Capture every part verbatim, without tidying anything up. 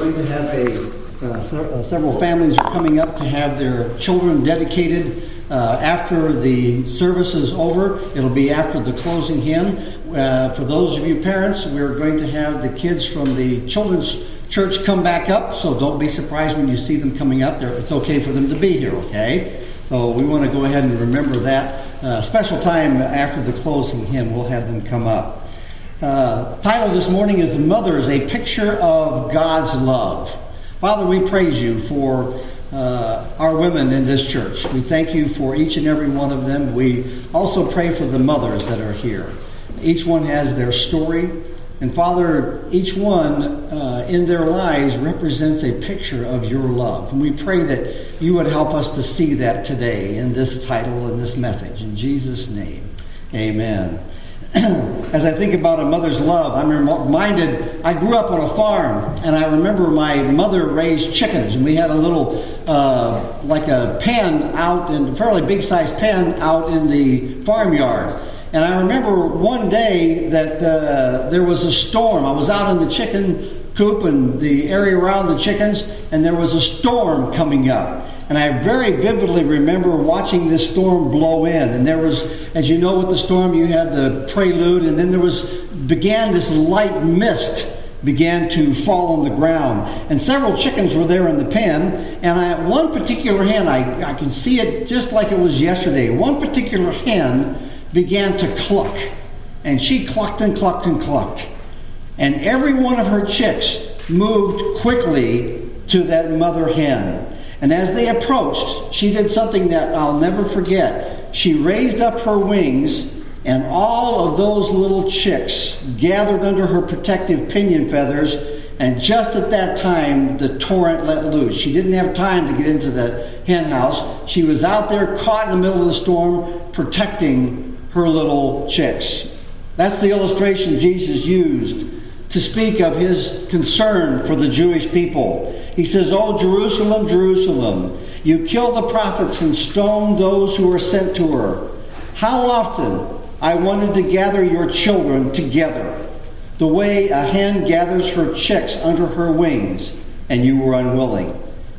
going to have a, uh, se- uh, several families are coming up to have their children dedicated uh, after the service is over. It'll be after the closing hymn. Uh, for those of you parents, we're going to have the kids from the children's church come back up, so don't be surprised when you see them coming up there. It's okay for them to be here, okay? So we want to go ahead and remember that. Uh, special time after the closing hymn, we'll have them come up. Uh, title this morning is The Mothers, a Picture of God's Love. Father, we praise you for uh, our women in this church. We thank you for each and every one of them. We also pray for the mothers that are here. Each one has their story. And Father, each one uh, in their lives represents a picture of your love. And we pray that you would help us to see that today in this title and this message. In Jesus' name, amen. As I think about a mother's love, I'm reminded, I grew up on a farm, and I remember my mother raised chickens, and we had a little, uh, like a pen out, in a fairly big-sized pen out in the farmyard. And I remember one day that uh, there was a storm. I was out in the chicken coop and the area around the chickens, and there was a storm coming up. And I very vividly remember watching this storm blow in. And there was, as you know with the storm, you have the prelude, and then there was, began this light mist began to fall on the ground. And several chickens were there in the pen. And I, one particular hen, I, I can see it just like it was yesterday. One particular hen began to cluck. And she clucked and clucked and clucked. And every one of her chicks moved quickly to that mother hen. And as they approached, she did something that I'll never forget. She raised up her wings, and all of those little chicks gathered under her protective pinion feathers, and just at that time, the torrent let loose. She didn't have time to get into the hen house. She was out there caught in the middle of the storm, protecting her little chicks. That's the illustration Jesus used to speak of his concern for the Jewish people. He says, "Oh, Jerusalem, Jerusalem, you kill the prophets and stone those who are sent to her. How often I wanted to gather your children together, the way a hen gathers her chicks under her wings, and you were unwilling."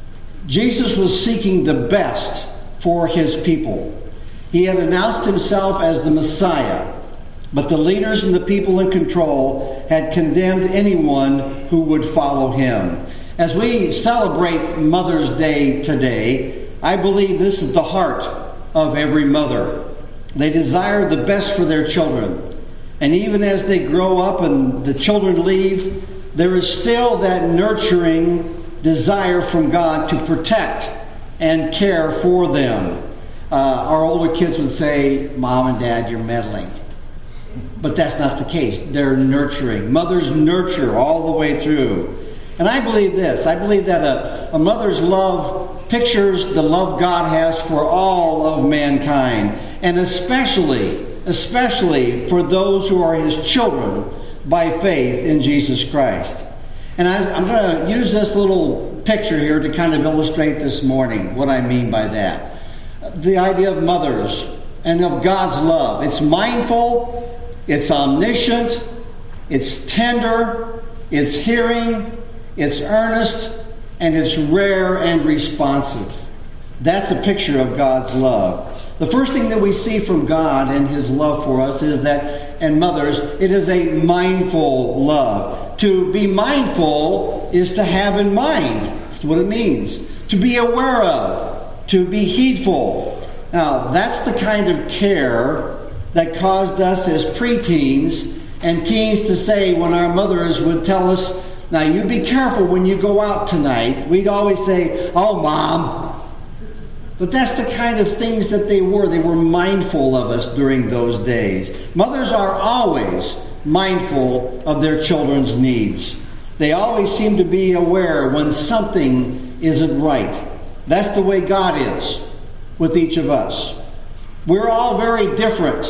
Jesus was seeking the best for his people. He had announced himself as the Messiah, but the leaders and the people in control had condemned anyone who would follow him. As we celebrate Mother's Day today, I believe this is the heart of every mother. They desire the best for their children. And even as they grow up and the children leave, there is still that nurturing desire from God to protect and care for them. Uh, our older kids would say, "Mom and Dad, you're meddling." But that's not the case. They're nurturing. Mothers nurture all the way through. And I believe this. I believe that a, a mother's love pictures the love God has for all of mankind. And especially, especially for those who are his children by faith in Jesus Christ. And I, I'm going to use this little picture here to kind of illustrate this morning what I mean by that. The idea of mothers and of God's love. It's mindful, it's omniscient, it's tender, it's hearing, it's earnest, and it's rare and responsive. That's a picture of God's love. The first thing that we see from God and his love for us is that, and mothers, it is a mindful love. To be mindful is to have in mind. That's what it means. To be aware of, to be heedful. Now, that's the kind of care that caused us as preteens and teens to say when our mothers would tell us, "Now you be careful when you go out tonight." We'd always say, "Oh, Mom." But that's the kind of things that they were. They were mindful of us during those days. Mothers are always mindful of their children's needs. They always seem to be aware when something isn't right. That's the way God is with each of us. We're all very different.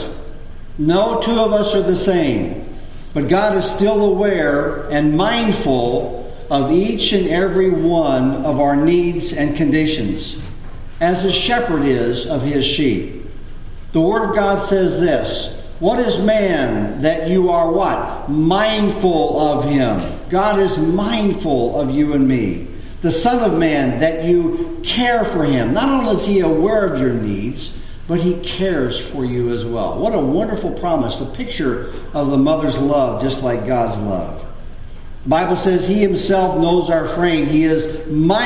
No two of us are the same. But God is still aware and mindful of each and every one of our needs and conditions, as a shepherd is of his sheep. The Word of God says this, "What is man that you are" what? what? Mindful of him. God is mindful of you and me. The Son of Man, that you care for him. Not only is he aware of your needs, but he cares for you as well. What a wonderful promise. The picture of the mother's love, just like God's love. The Bible says he himself knows our frame. He is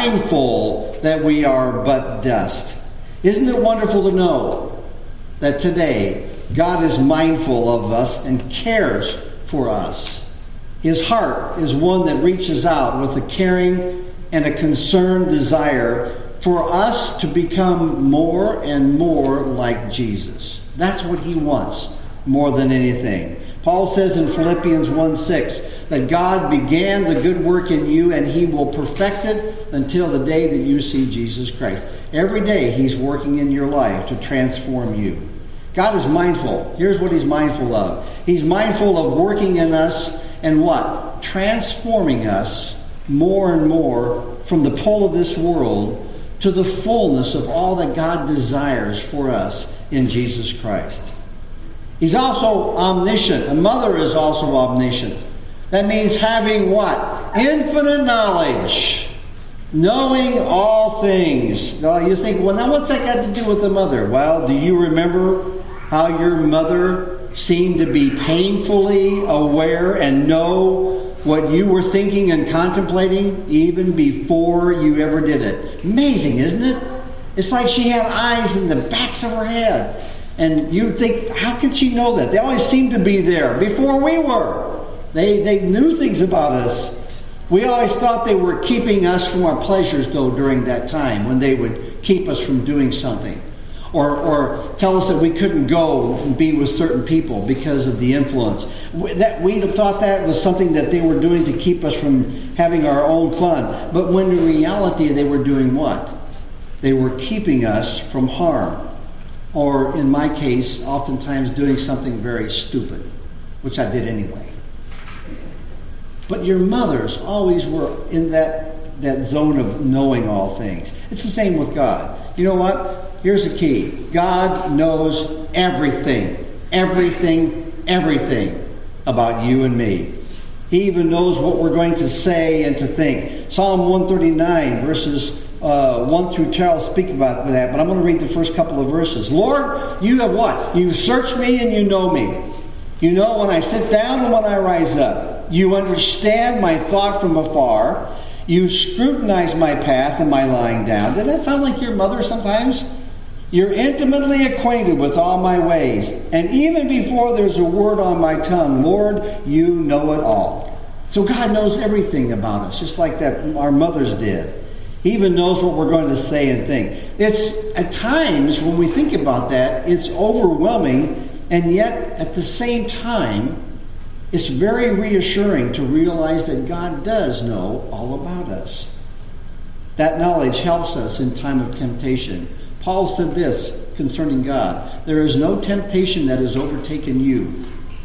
mindful that we are but dust. Isn't it wonderful to know that today God is mindful of us and cares for us? His heart is one that reaches out with a caring and a concerned desire for us to become more and more like Jesus. That's what he wants more than anything. Paul says in Philippians one six that God began the good work in you and he will perfect it until the day that you see Jesus Christ. Every day he's working in your life to transform you. God is mindful. Here's what he's mindful of. He's mindful of working in us and what? Transforming us more and more from the pull of this world to the fullness of all that God desires for us in Jesus Christ. He's also omniscient. A mother is also omniscient. That means having what? Infinite knowledge. Knowing all things. Now you think, well, now what's that got to do with the mother? Well, do you remember how your mother seemed to be painfully aware and know what you were thinking and contemplating even before you ever did it? Amazing, isn't it? It's like she had eyes in the backs of her head. And you think, how can she know that? They always seem to be there before we were. They, they knew things about us. We always thought they were keeping us from our pleasures, though, during that time when they would keep us from doing something. Or, or tell us that we couldn't go and be with certain people because of the influence. We, that, we thought that was something that they were doing to keep us from having our own fun. But when in reality they were doing what? They were keeping us from harm. Or in my case, oftentimes doing something very stupid, which I did anyway. But your mothers always were in that, that zone of knowing all things. It's the same with God. You know what? Here's the key. God knows everything. Everything, everything about you and me. He even knows what we're going to say and to think. Psalm one thirty-nine, verses uh, one through twelve speak about that, but I'm going to read the first couple of verses. Lord, you have what? You search me and you know me. You know when I sit down and when I rise up. You understand my thought from afar. You scrutinize my path and my lying down. Does that sound like your mother sometimes? You're intimately acquainted with all my ways. And even before there's a word on my tongue, Lord, you know it all. So God knows everything about us, just like that our mothers did. He even knows what we're going to say and think. It's at times when we think about that, it's overwhelming, and yet at the same time, it's very reassuring to realize that God does know all about us. That knowledge helps us in time of temptation. Paul said this concerning God: there is no temptation that has overtaken you,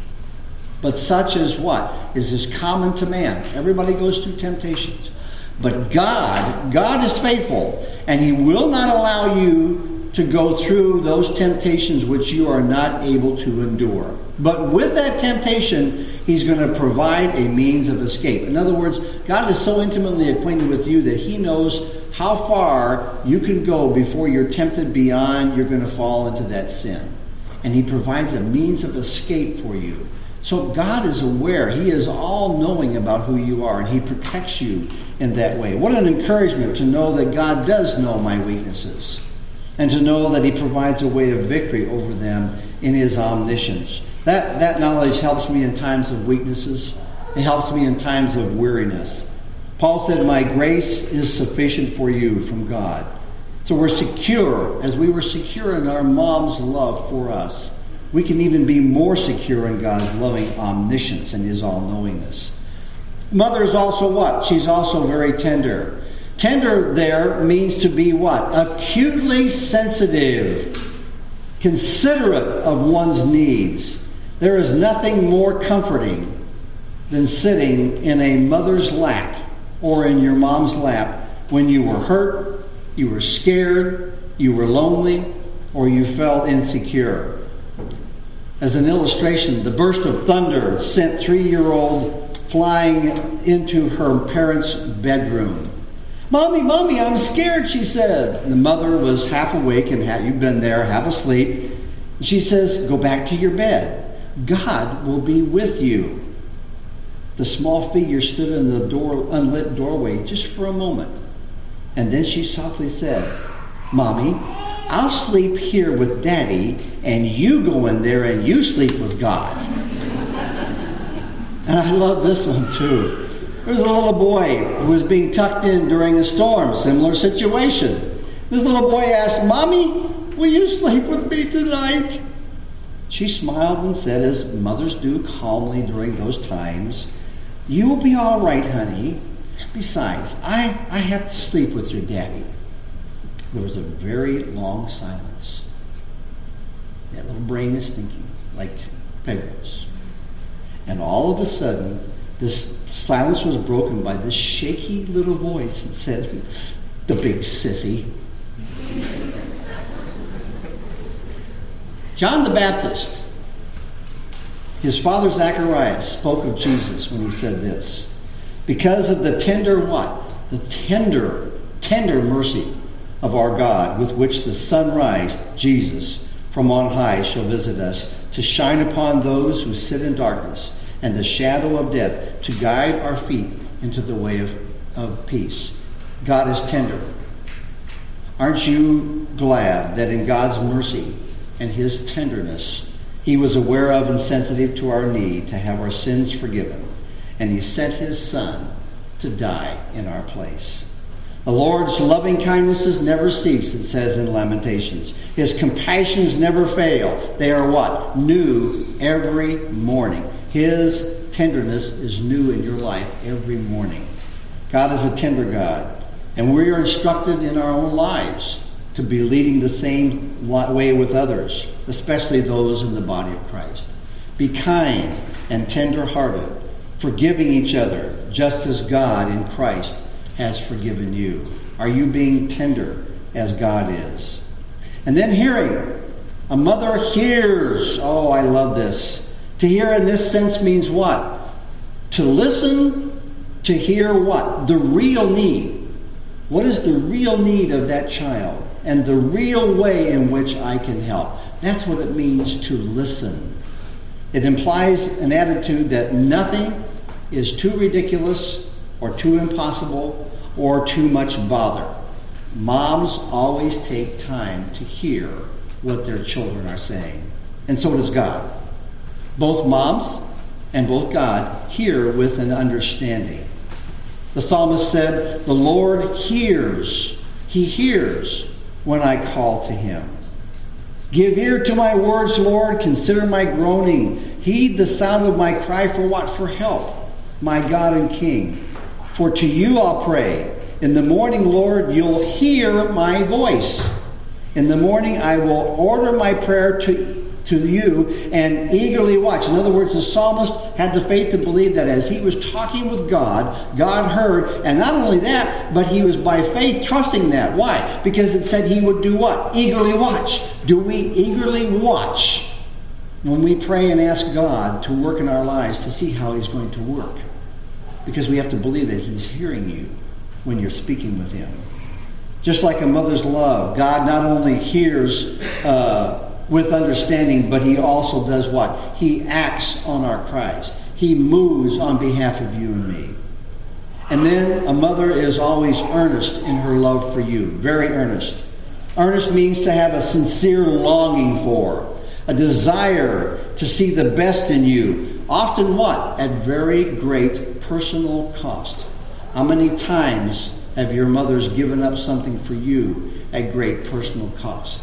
but such as what? Is as common to man. Everybody goes through temptations. But God, God is faithful, and He will not allow you to go through those temptations which you are not able to endure. But with that temptation, He's going to provide a means of escape. In other words, God is so intimately acquainted with you that He knows how far you can go before you're tempted beyond you're going to fall into that sin. And He provides a means of escape for you. So God is aware. He is all-knowing about who you are, and He protects you in that way. What an encouragement to know that God does know my weaknesses, and to know that He provides a way of victory over them in His omniscience. That, that knowledge helps me in times of weaknesses. It helps me in times of weariness. Paul said, my grace is sufficient for you from God. So we're secure, as we were secure in our mom's love for us. We can even be more secure in God's loving omniscience and His all-knowingness. Mother is also what? She's also very tender. Tender there means to be what? Acutely sensitive, considerate of one's needs. There is nothing more comforting than sitting in a mother's lap or in your mom's lap when you were hurt, you were scared, you were lonely, or you felt insecure. As an illustration, the burst of thunder sent three-year-old flying into her parents' bedroom. "Mommy, Mommy, I'm scared," she said. And the mother was half awake and had, you've been there, half asleep. She says, "Go back to your bed. God will be with you." The small figure stood in the door, unlit doorway just for a moment. And then she softly said, "Mommy, I'll sleep here with Daddy, and you go in there and you sleep with God." And I love this one too. There was a little boy who was being tucked in during a storm, similar situation. This little boy asked, "Mommy, will you sleep with me tonight?" She smiled and said, as mothers do calmly during those times, "You will be all right, honey. Besides, I, I have to sleep with your daddy." There was a very long silence. That little brain is thinking, like Pedro's. And all of a sudden, this silence was broken by this shaky little voice that said, "The big sissy." John the Baptist, his father Zacharias, spoke of Jesus when he said this. Because of the tender what? The tender, tender mercy of our God, with which the sunrise, Jesus, from on high shall visit us, to shine upon those who sit in darkness and the shadow of death, to guide our feet into the way of, of peace. God is tender. Aren't you glad that in God's mercy and his tenderness, he was aware of and sensitive to our need to have our sins forgiven, and he sent his Son to die in our place. The Lord's loving kindnesses never cease, it says in Lamentations. His compassions never fail. They are what? New every morning. His tenderness is new in your life every morning. God is a tender God, and we are instructed in our own lives to be leading the same way with others, especially those in the body of Christ. Be kind and tender-hearted, forgiving each other, just as God in Christ has forgiven you. Are you being tender as God is? And then hearing. A mother hears. Oh, I love this. To hear in this sense means what? To listen, to hear what? The real need. What is the real need of that child? And the real way in which I can help. That's what it means to listen. It implies an attitude that nothing is too ridiculous or too impossible or too much bother. Moms always take time to hear what their children are saying. And so does God. Both moms and both God hear with an understanding. The psalmist said, "The Lord hears. He hears when I call to him. Give ear to my words, Lord. Consider my groaning. Heed the sound of my cry for what? For help, my God and King. For to you I'll pray. In the morning, Lord, you'll hear my voice. In the morning I will order my prayer to, to you and eagerly watch." In other words, the psalmist had the faith to believe that as he was talking with God, God heard. And not only that, but he was by faith trusting that. Why? Because it said he would do what? Eagerly watch. Do we eagerly watch when we pray and ask God to work in our lives to see how he's going to work? Because we have to believe that he's hearing you when you're speaking with him. Just like a mother's love, God not only hears uh, with understanding, but he also does what? He acts on our cries. He moves on behalf of you and me. And then a mother is always earnest in her love for you. Very earnest. Earnest means to have a sincere longing for, a desire to see the best in you. Often what? At very great personal cost. How many times have your mothers given up something for you at great personal cost?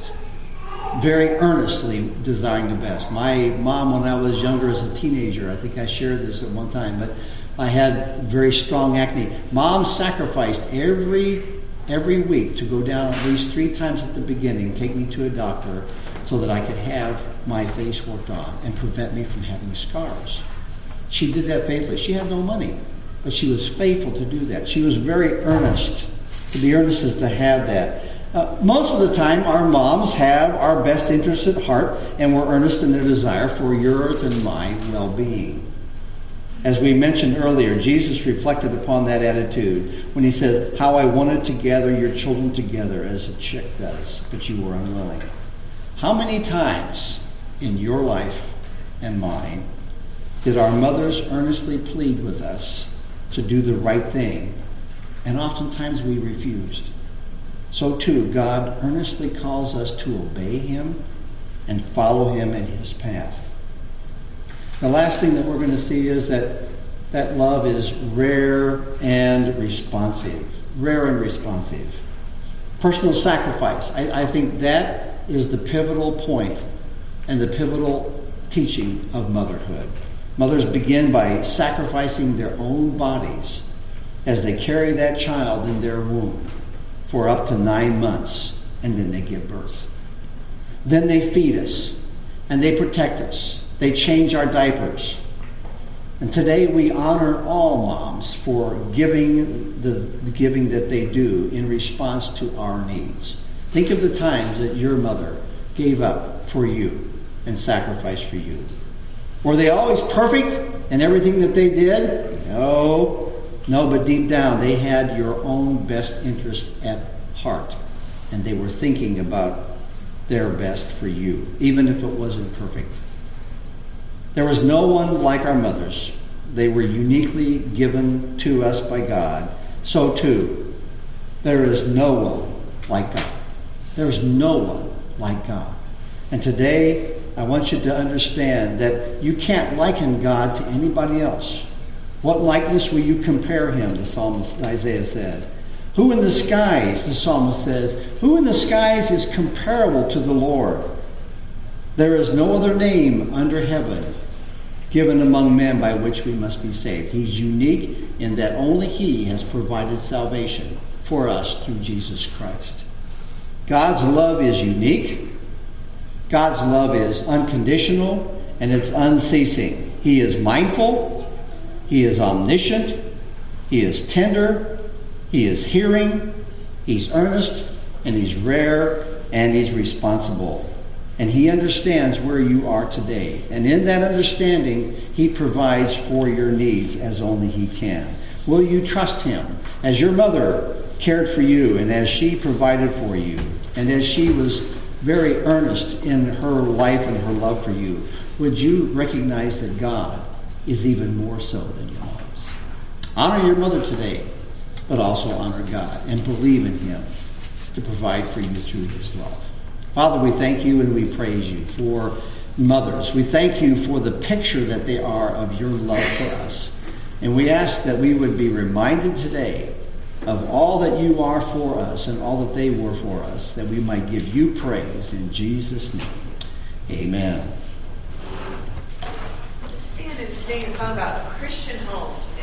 Very earnestly desiring the best. My mom, when I was younger as a teenager, I think I shared this at one time, but I had very strong acne. Mom sacrificed every every week to go down at least three times at the beginning, take me to a doctor so that I could have my face worked on and prevent me from having scars. She did that faithfully. She had no money, but she was faithful to do that. She was very earnest. To be earnest is to have that. Uh, most of the time, our moms have our best interests at heart, and we're earnest in their desire for yours and my well-being. As we mentioned earlier, Jesus reflected upon that attitude when he said, "How I wanted to gather your children together as a chick does, but you were unwilling." How many times in your life and mine did our mothers earnestly plead with us to do the right thing, and oftentimes we refused? So too, God earnestly calls us to obey him and follow him in his path. The last thing that we're going to see is that that love is rare and responsive. Rare and responsive. Personal sacrifice. I, I think that is the pivotal point and the pivotal teaching of motherhood. Mothers begin by sacrificing their own bodies as they carry that child in their womb for up to nine months, and then they give birth. Then they feed us, and they protect us. They change our diapers. And today we honor all moms for giving the, the giving that they do in response to our needs. Think of the times that your mother gave up for you and sacrificed for you. Were they always perfect in everything that they did? No. No, but deep down they had your own best interest at heart. And they were thinking about their best for you, even if it wasn't perfect. There was no one like our mothers. They were uniquely given to us by God. So too, there is no one like God. There is no one like God. And today, I want you to understand that you can't liken God to anybody else. What likeness will you compare him, the psalmist Isaiah said. Who in the skies, the psalmist says, who in the skies is comparable to the Lord? There is no other name under heaven given among men by which we must be saved. He's unique in that only he has provided salvation for us through Jesus Christ. God's love is unique. God's love is unconditional, and it's unceasing. He is mindful. He is omniscient. He is tender. He is hearing. He's earnest, and he's rare, and he's responsible. And he understands where you are today. And in that understanding, he provides for your needs as only he can. Will you trust him? As your mother cared for you, and as she provided for you, and as she was very earnest in her life and her love for you, would you recognize that God is even more so than your mom's? Honor your mother today, but also honor God and believe in him to provide for you through his love. Father, we thank you and we praise you for mothers. We thank you for the picture that they are of your love for us. And we ask that we would be reminded today of all that you are for us and all that they were for us, that we might give you praise in Jesus' name. Amen. Let's stand and sing a song about Christian homes.